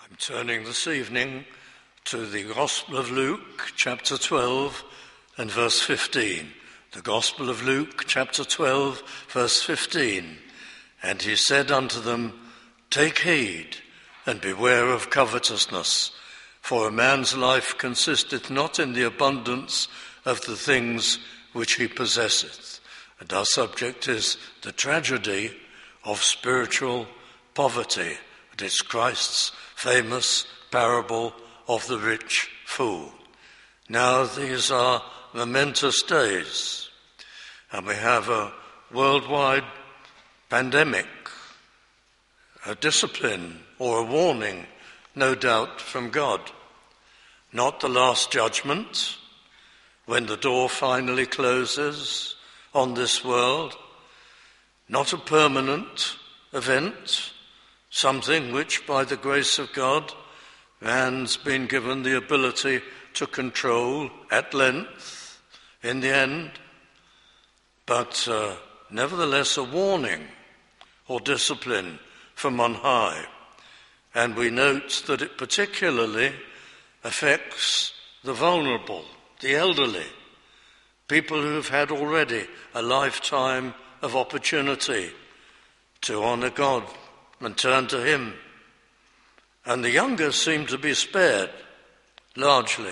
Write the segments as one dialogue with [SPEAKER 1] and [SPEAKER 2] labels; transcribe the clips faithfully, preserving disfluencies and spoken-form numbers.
[SPEAKER 1] I'm turning this evening to the Gospel of Luke, chapter twelve and verse fifteen. The Gospel of Luke, chapter twelve, verse fifteen. And he said unto them, Take heed, and beware of covetousness, for a man's life consisteth not in the abundance of the things which he possesseth. And our subject is the tragedy of spiritual poverty. It is Christ's famous parable of the rich fool. Now these are momentous days, and we have a worldwide pandemic, a discipline or a warning, no doubt, from God. Not the last judgment, when the door finally closes on this world. Not a permanent event, something which, by the grace of God, man's been given the ability to control at length in the end, but uh, nevertheless a warning or discipline from on high. And we note that it particularly affects the vulnerable, the elderly, people who have had already a lifetime of opportunity to honour God and turn to him. And the younger seem to be spared, largely.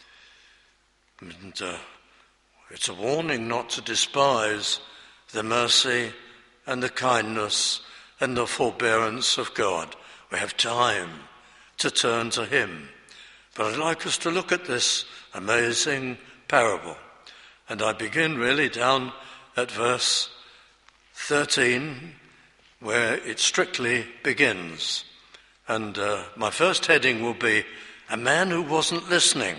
[SPEAKER 1] And uh, it's a warning not to despise the mercy and the kindness and the forbearance of God. We have time to turn to him. But I'd like us to look at this amazing parable. And I begin really down at verse thirteen, where it strictly begins. And uh, my first heading will be, a man who wasn't listening.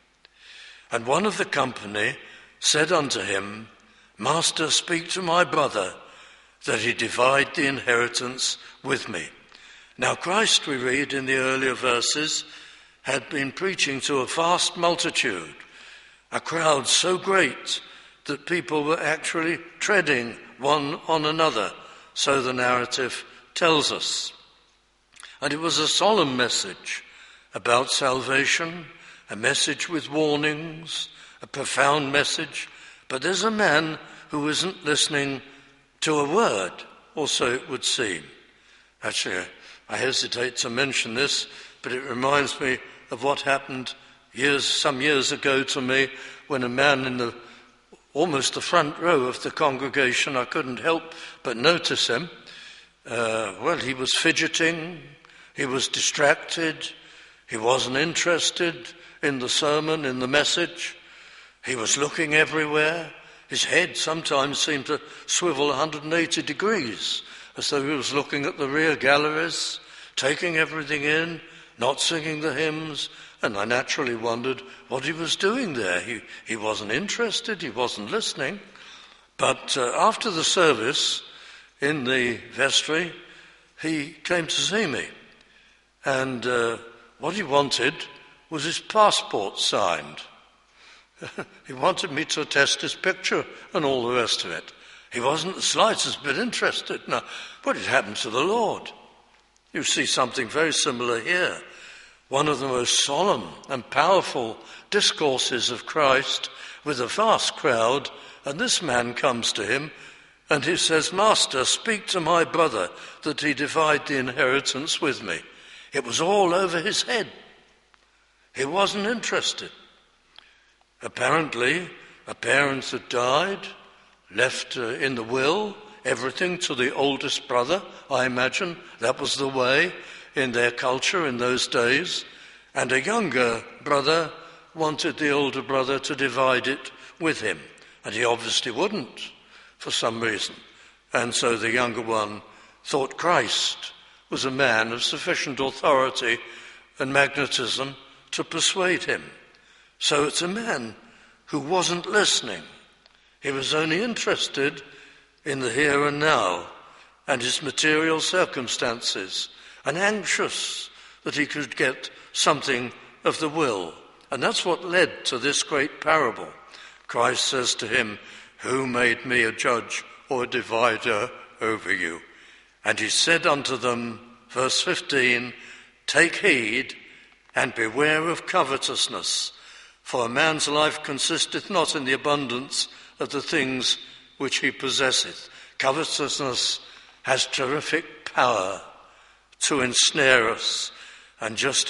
[SPEAKER 1] And one of the company said unto him, Master, speak to my brother, that he divide the inheritance with me. Now Christ, we read in the earlier verses, had been preaching to a vast multitude, a crowd so great that people were actually treading one on another, so the narrative tells us. And it was a solemn message about salvation, a message with warnings, a profound message. But there's a man who isn't listening to a word, or so it would seem. Actually, I hesitate to mention this, but it reminds me of what happened years, some years ago to me, when a man in the almost the front row of the congregation, I couldn't help but notice him. Uh, well, he was fidgeting, he was distracted, he wasn't interested in the sermon, in the message. He was looking everywhere. His head sometimes seemed to swivel one hundred eighty degrees, as though he was looking at the rear galleries, taking everything in, not singing the hymns. And I naturally wondered what he was doing there. He, he wasn't interested, he wasn't listening. But uh, after the service in the vestry, he came to see me. And uh, what he wanted was his passport signed. He wanted me to attest his picture and all the rest of it. He wasn't the slightest bit interested. Now, what had happened to the Lord? You see something very similar here. One of the most solemn and powerful discourses of Christ with a vast crowd, and this man comes to him and he says, Master, speak to my brother that he divide the inheritance with me. It was all over his head. He wasn't interested. Apparently, a parent had died, left uh, in the will everything to the oldest brother, I imagine. That was the way in their culture in those days, and a younger brother wanted the older brother to divide it with him, and he obviously wouldn't for some reason. And so the younger one thought Christ was a man of sufficient authority and magnetism to persuade him. So it's a man who wasn't listening. He was only interested in the here and now and his material circumstances, and anxious that he could get something of the will. And that's what led to this great parable. Christ says to him, Who made me a judge or a divider over you? And he said unto them, verse fifteen, Take heed and beware of covetousness, for a man's life consisteth not in the abundance of the things which he possesseth. Covetousness has terrific power to ensnare us and just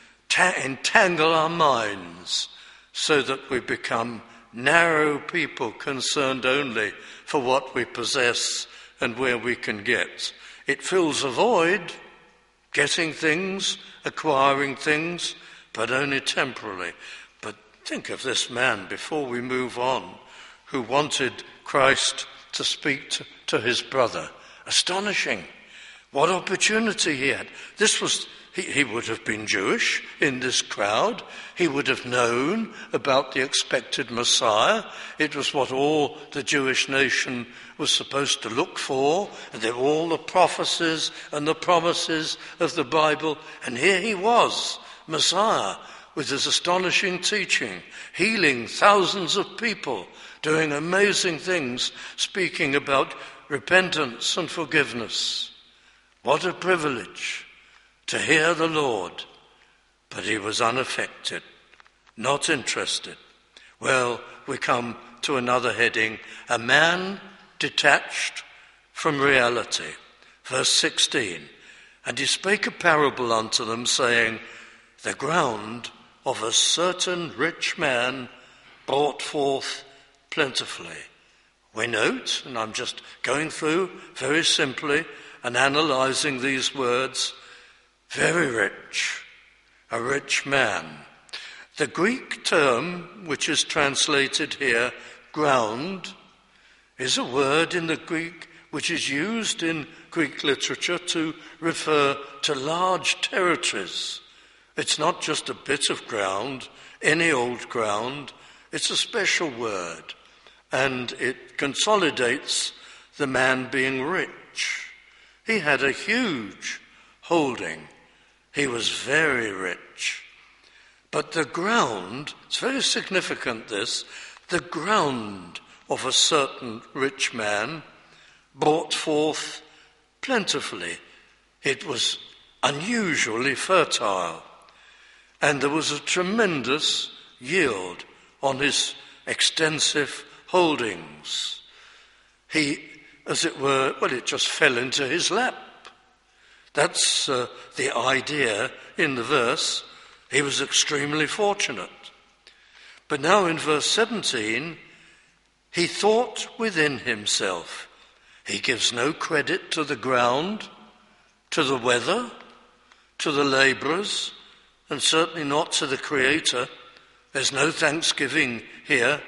[SPEAKER 1] entangle our minds so that we become narrow people concerned only for what we possess and where we can get. It fills a void, getting things, acquiring things, but only temporarily. But think of this man, before we move on, who wanted Christ to speak to, to his brother. Astonishing. What opportunity he had. This was, he, he would have been Jewish in this crowd. He would have known about the expected Messiah. It was what all the Jewish nation was supposed to look for. And there were all the prophecies and the promises of the Bible. And here he was, Messiah, with his astonishing teaching, healing thousands of people, doing amazing things, speaking about repentance and forgiveness. What a privilege to hear the Lord. But he was unaffected, not interested. Well, we come to another heading, a man detached from reality. Verse sixteen, and he spake a parable unto them, saying, the ground of a certain rich man brought forth plentifully. We note, and I'm just going through very simply and analysing these words, very rich, a rich man. The Greek term, which is translated here, ground, is a word in the Greek which is used in Greek literature to refer to large territories. It's not just a bit of ground, any old ground. It's a special word, and it consolidates the man being rich. He had a huge holding. He was very rich. But the ground, it's very significant this, the ground of a certain rich man brought forth plentifully. It was unusually fertile, and there was a tremendous yield on his extensive holdings. He, as it were, well, it just fell into his lap. That's uh, the idea in the verse. He was extremely fortunate. But now in verse seventeen, he thought within himself. He gives no credit to the ground, to the weather, to the labourers, and certainly not to the Creator. There's no thanksgiving here.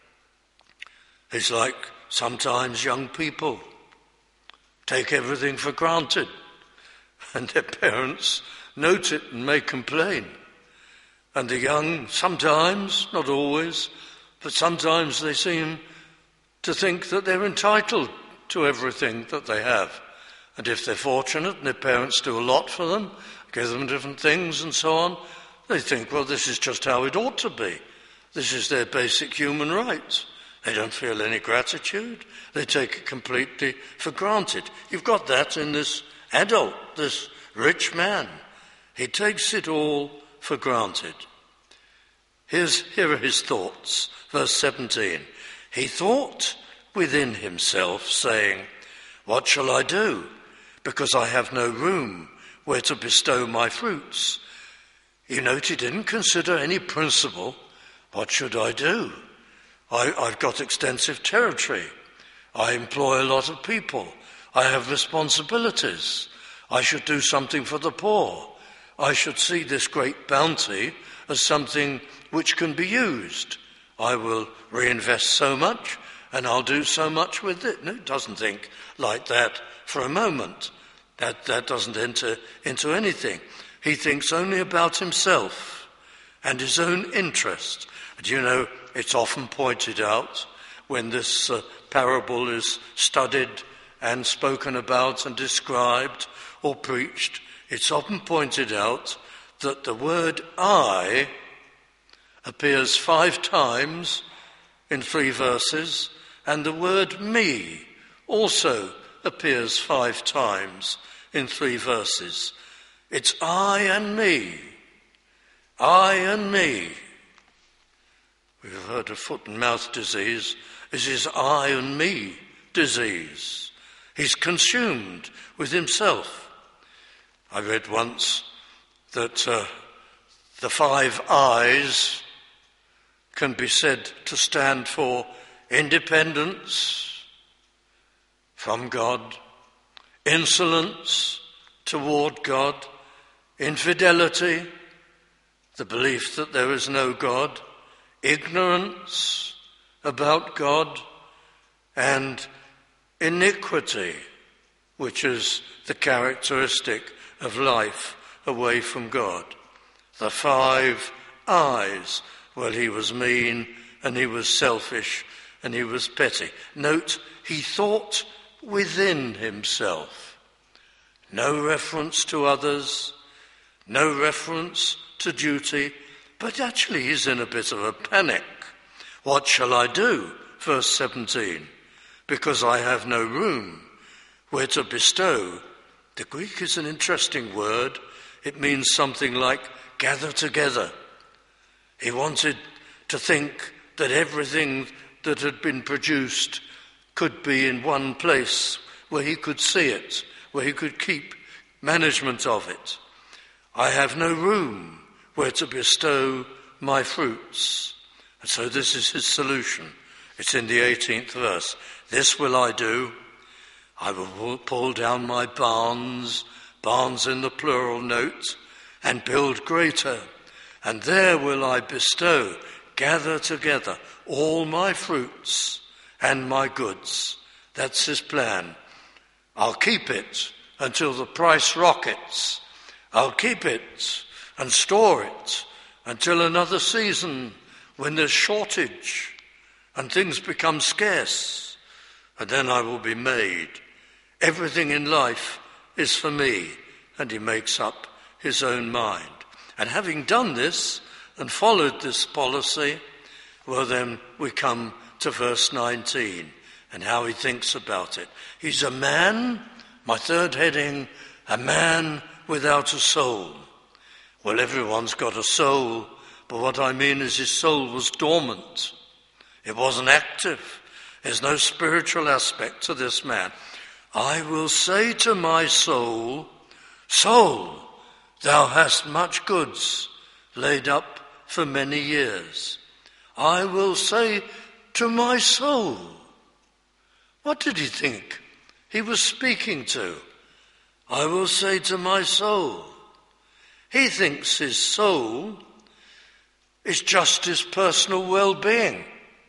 [SPEAKER 1] It's like sometimes young people take everything for granted, and their parents note it and may complain. And the young, sometimes, not always, but sometimes they seem to think that they're entitled to everything that they have. And if they're fortunate and their parents do a lot for them, give them different things and so on, they think, well, this is just how it ought to be. This is their basic human rights. They don't feel any gratitude. They take it completely for granted. You've got that in this adult, this rich man. He takes it all for granted. Here's, here are his thoughts. Verse seventeen. He thought within himself, saying, what shall I do? Because I have no room where to bestow my fruits. You note he didn't consider any principle. What should I do? I, I've got extensive territory. I employ a lot of people. I have responsibilities. I should do something for the poor. I should see this great bounty as something which can be used. I will reinvest so much and I'll do so much with it. No, he doesn't think like that for a moment. That, that doesn't enter into anything. He thinks only about himself and his own interest. And you know, it's often pointed out when this uh, parable is studied and spoken about and described or preached, it's often pointed out that the word I appears five times in three verses, and the word me also appears five times in three verses. It's I and me. I and me. We've heard of foot and mouth disease. This is I and me disease. He's consumed with himself. I read once that uh, the five I's can be said to stand for independence from God, insolence toward God, infidelity, the belief that there is no God, ignorance about God, and iniquity, which is the characteristic of life away from God. The five I's. Well, he was mean, and he was selfish, and he was petty. Note, he thought within himself. No reference to others, no reference to duty, but actually he's in a bit of a panic. What shall I do? Verse seventeen. Because I have no room where to bestow. The Greek is an interesting word. It means something like gather together. He wanted to think that everything that had been produced could be in one place where he could see it, where he could keep management of it. I have no room where to bestow my fruits. And so this is his solution. It's in the eighteenth verse. This will I do. I will pull down my barns, barns in the plural note, and build greater. And there will I bestow, gather together all my fruits and my goods. That's his plan. I'll keep it until the price rockets. I'll keep it and store it until another season when there's shortage and things become scarce. And then I will be made. Everything in life is for me. And he makes up his own mind. And having done this and followed this policy, well, then we come to verse nineteen and how he thinks about it. He's a man, my third heading, a man without a soul. Well, everyone's got a soul, but what I mean is his soul was dormant. It wasn't active. There's no spiritual aspect to this man. I will say to my soul, soul, thou hast much goods laid up for many years. I will say to my soul. What did he think he was speaking to? I will say to my soul. He thinks his soul is just his personal well-being.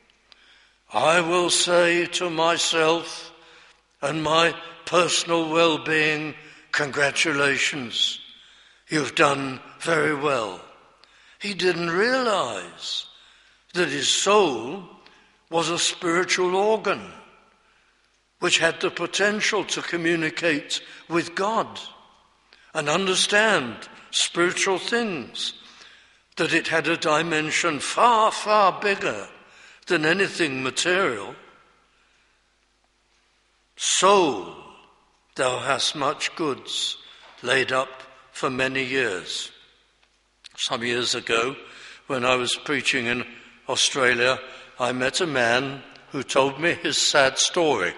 [SPEAKER 1] I will say to myself and my personal well-being, congratulations. You've done very well. He didn't realize that his soul was a spiritual organ which had the potential to communicate with God and understand spiritual things, that it had a dimension far, far bigger than anything material. Soul, thou hast much goods laid up for many years. Some years ago, when I was preaching in Australia, I met a man who told me his sad story.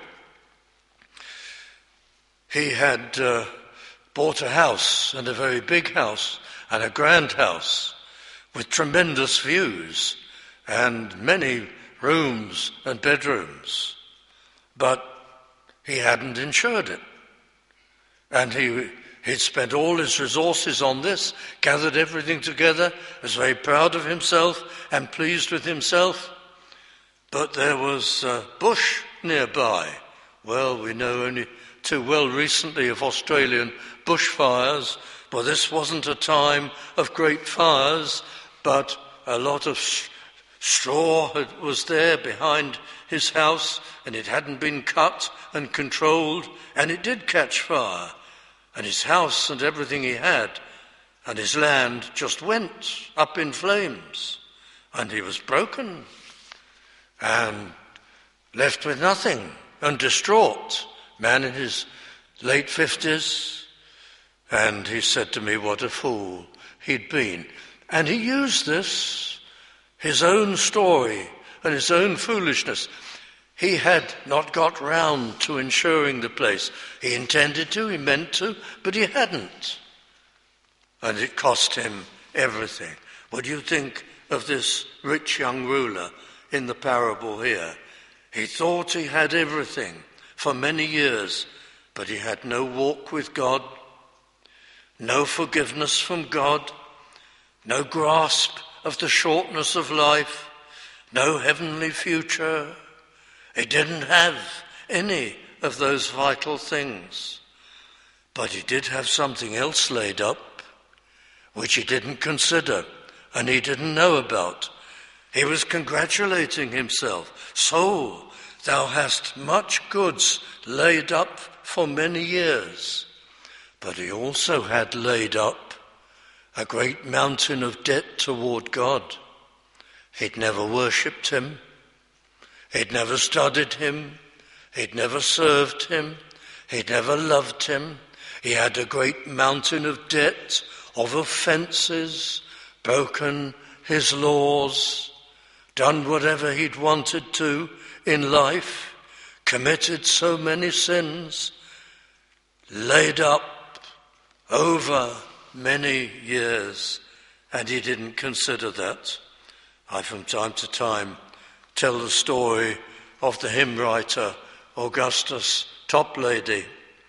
[SPEAKER 1] He had uh, bought a house, and a very big house, and a grand house, with tremendous views, and many rooms and bedrooms. But he hadn't insured it. And he, he'd spent all his resources on this, gathered everything together, was very proud of himself and pleased with himself. But there was uh, bush nearby. Well, we know only too well recently of Australian bushfires. Well, this wasn't a time of great fires, but a lot of straw was there behind his house, and it hadn't been cut and controlled, and it did catch fire. And his house and everything he had and his land just went up in flames, and he was broken and left with nothing and distraught. Man in his late fifties, And he said to me what a fool he'd been. And he used this, his own story and his own foolishness. He had not got round to insuring the place. He intended to, he meant to, but he hadn't. And it cost him everything. What do you think of this rich young ruler in the parable here? He thought he had everything for many years, but he had no walk with God, no forgiveness from God, no grasp of the shortness of life, no heavenly future. He didn't have any of those vital things. But he did have something else laid up, which he didn't consider and he didn't know about. He was congratulating himself. So, thou hast much goods laid up for many years. But he also had laid up a great mountain of debt toward God. He'd never worshipped him. He'd never studied him. He'd never served him. He'd never loved him. He had a great mountain of debt, of offences, broken his laws, done whatever he'd wanted to in life, committed so many sins, laid up over many years, and he didn't consider that. I, from time to time, tell the story of the hymn writer Augustus Toplady.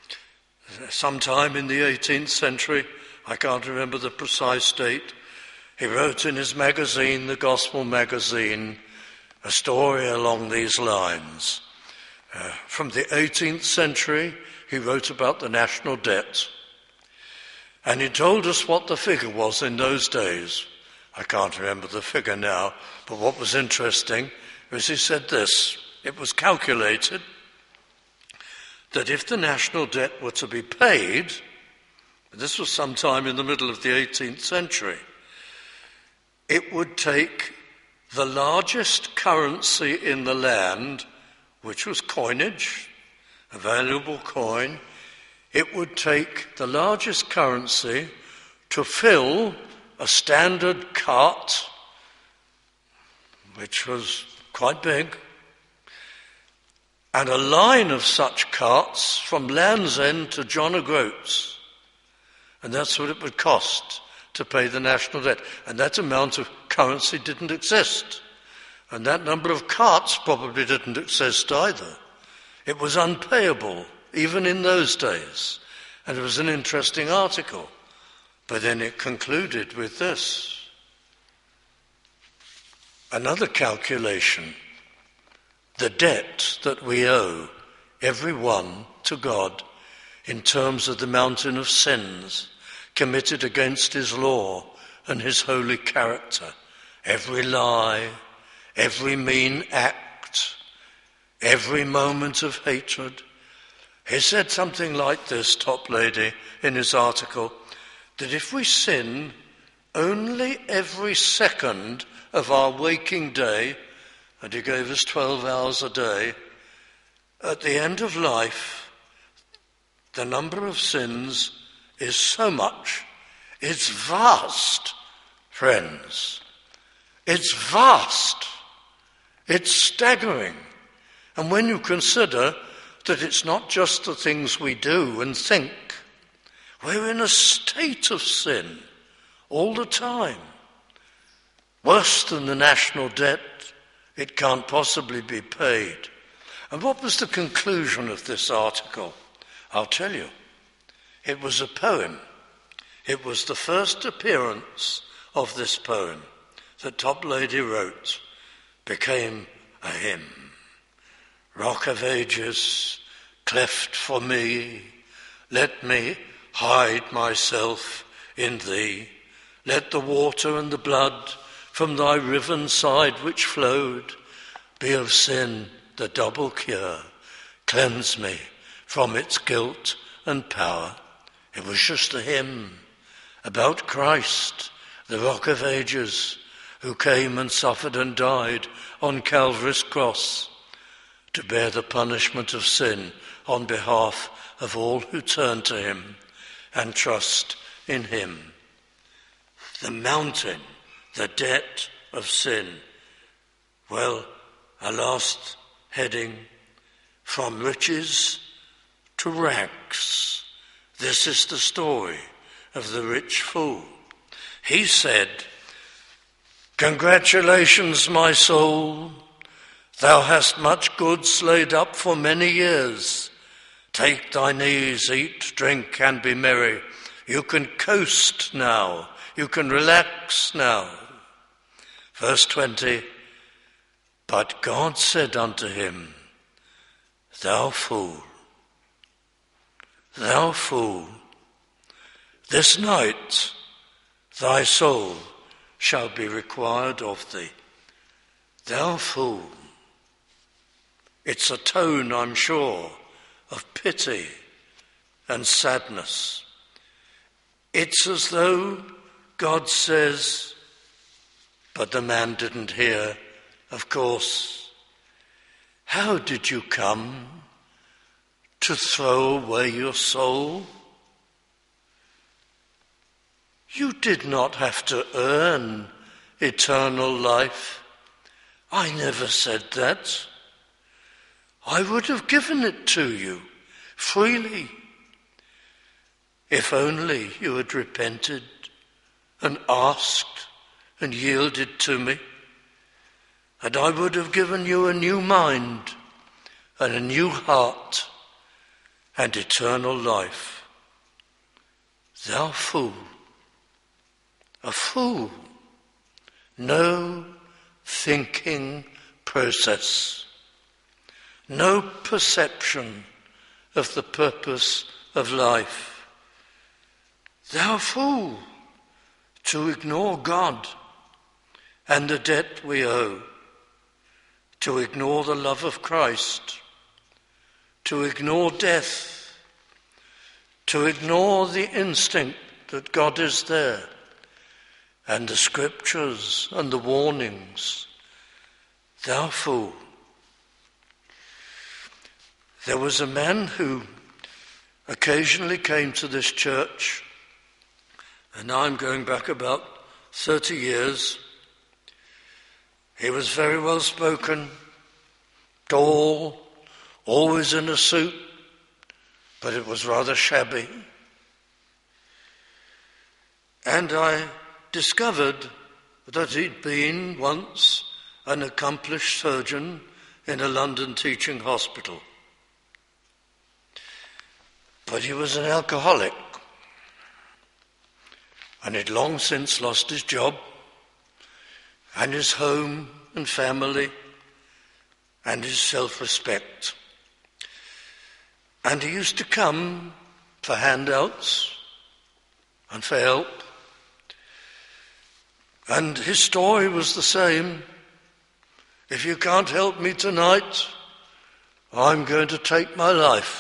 [SPEAKER 1] Sometime in the eighteenth century, I can't remember the precise date, he wrote in his magazine, the Gospel Magazine, a story along these lines. Uh, from the eighteenth century, he wrote about the national debt. And he told us what the figure was in those days. I can't remember the figure now, but what was interesting was he said this. It was calculated that if the national debt were to be paid, this was sometime in the middle of the eighteenth century, it would take the largest currency in the land, which was coinage, a valuable coin. It would take the largest currency to fill a standard cart, which was quite big, and a line of such carts from Land's End to John O'Groats. And that's what it would cost to pay the national debt. And that amount of currency didn't exist. And that number of carts probably didn't exist either. It was unpayable, even in those days. And it was an interesting article. But then it concluded with this. Another calculation. The debt that we owe, every one, to God, in terms of the mountain of sins committed against his law and his holy character. Every lie, every mean act, every moment of hatred. He said something like this, Toplady, in his article, that if we sin only every second of our waking day, and he gave us twelve hours a day, at the end of life, the number of sins is so much. It's vast, friends. It's vast. It's staggering. And when you consider that it's not just the things we do and think, we're in a state of sin all the time. Worse than the national debt, it can't possibly be paid. And what was the conclusion of this article? I'll tell you. It was a poem. It was the first appearance of this poem that Toplady wrote, became a hymn. Rock of ages, cleft for me, let me hide myself in thee. Let the water and the blood from thy riven side which flowed be of sin the double cure. Cleanse me from its guilt and power. It was just a hymn about Christ, the Rock of Ages, who came and suffered and died on Calvary's cross to bear the punishment of sin on behalf of all who turn to him and trust in him. The mountain, the debt of sin. Well, our last heading, from riches to rags. This is the story of the rich fool. He said, "Congratulations, my soul. Thou hast much goods laid up for many years. Take thine ease, eat, drink, and be merry. You can coast now. You can relax now." Verse twenty, "But God said unto him, Thou fool, thou fool, this night thy soul shall be required of thee." Thou fool. It's a tone, I'm sure, of pity and sadness. It's as though God says, but the man didn't hear, of course. "How did you come to throw away your soul? You did not have to earn eternal life. I never said that. I would have given it to you freely. If only you had repented and asked and yielded to me, and I would have given you a new mind and a new heart and eternal life. Thou fool, a fool, no thinking process, no perception of the purpose of life. Thou fool, to ignore God and the debt we owe, to ignore the love of Christ, to ignore death, to ignore the instinct that God is there, and the scriptures and the warnings. Thou fool. There was a man who occasionally came to this church, and now I'm going back about thirty years. He was very well spoken, tall, always in a suit, but it was rather shabby. And I discovered that he'd been once an accomplished surgeon in a London teaching hospital. But he was an alcoholic, and he'd long since lost his job and his home and family and his self-respect. And he used to come for handouts and for help. And his story was the same. If you can't help me tonight, I'm going to take my life.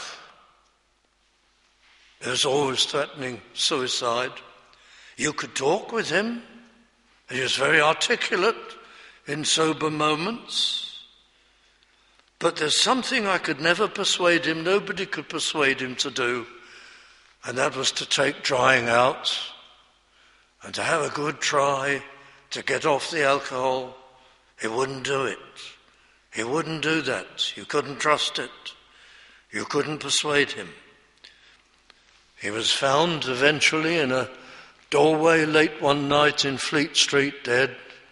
[SPEAKER 1] He was always threatening suicide. You could talk with him. He was very articulate in sober moments. But there's something I could never persuade him, nobody could persuade him to do, and that was to take drying out and to have a good try to get off the alcohol. He wouldn't do it. He wouldn't do that. You couldn't trust it. You couldn't persuade him. He was found eventually in a doorway late one night in Fleet Street, dead.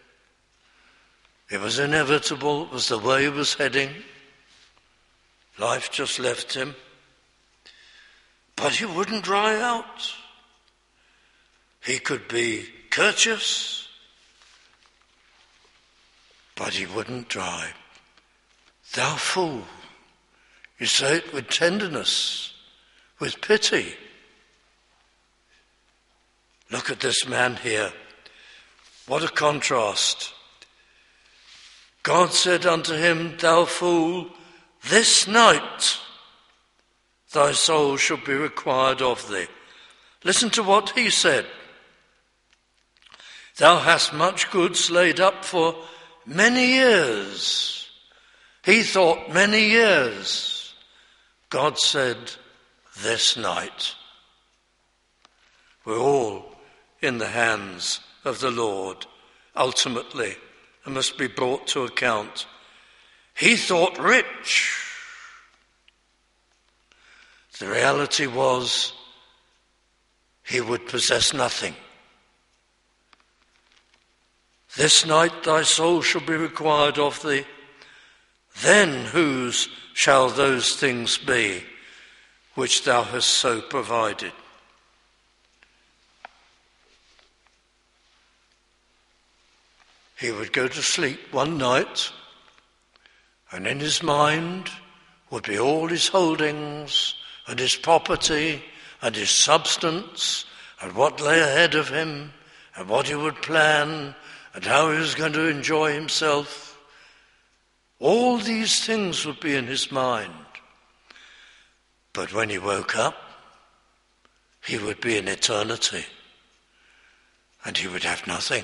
[SPEAKER 1] It was inevitable. It was the way he was heading. Life just left him. But he wouldn't dry out. He could be courteous, but he wouldn't dry. Thou fool. You say it with tenderness, with pity. Look at this man here. What a contrast. God said unto him, Thou fool, this night thy soul shall be required of thee. Listen to what he said. Thou hast much goods laid up for many years. He thought many years. God said, this night. We're all in the hands of the Lord, ultimately, and must be brought to account. He thought rich. The reality was he would possess nothing. This night thy soul shall be required of thee. Then whose shall those things be which thou hast so provided? He would go to sleep one night, and in his mind would be all his holdings and his property and his substance and what lay ahead of him and what he would plan and how he was going to enjoy himself. All these things would be in his mind. But when he woke up, he would be in eternity, and he would have nothing.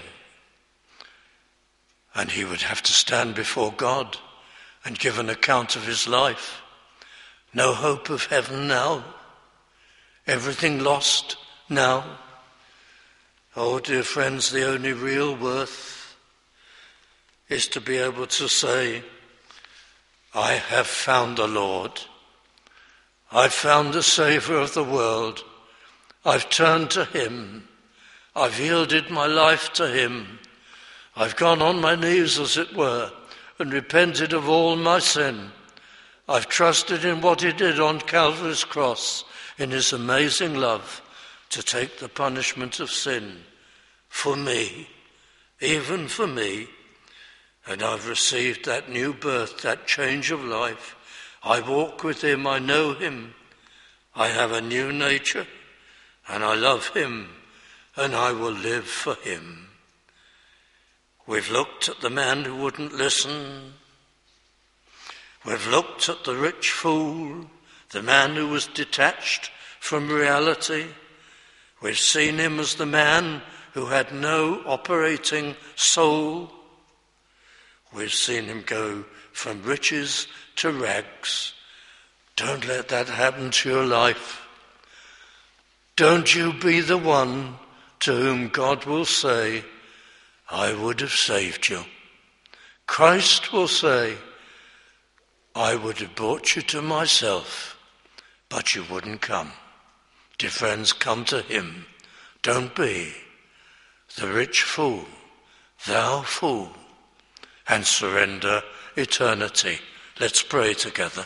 [SPEAKER 1] And he would have to stand before God and give an account of his life. No hope of heaven now. Everything lost now. Oh, dear friends, the only real worth is to be able to say, I have found the Lord. I've found the Saviour of the world. I've turned to him. I've yielded my life to him. I've gone on my knees, as it were, and repented of all my sin. I've trusted in what he did on Calvary's cross, in his amazing love, to take the punishment of sin for me, even for me. And I've received that new birth, that change of life. I walk with him, I know him. I have a new nature, and I love him, and I will live for him. We've looked at the man who wouldn't listen. We've looked at the rich fool, the man who was detached from reality. We've seen him as the man who had no operating soul. We've seen him go from riches to rags. Don't let that happen to your life. Don't you be the one to whom God will say, I would have saved you. Christ will say, I would have brought you to myself, but you wouldn't come. Dear friends, come to him. Don't be the rich fool, thou fool, and surrender eternity. Let's pray together.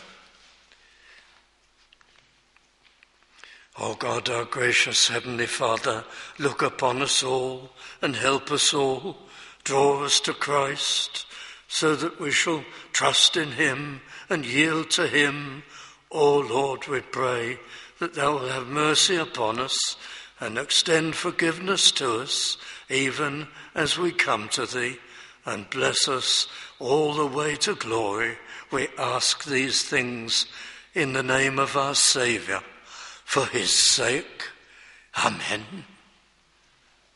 [SPEAKER 1] O God, our gracious Heavenly Father, look upon us all and help us all. Draw us to Christ so that we shall trust in him and yield to him. O Lord, we pray that thou will have mercy upon us and extend forgiveness to us, even as we come to thee, and bless us all the way to glory. We ask these things in the name of our Saviour, for his sake. Amen.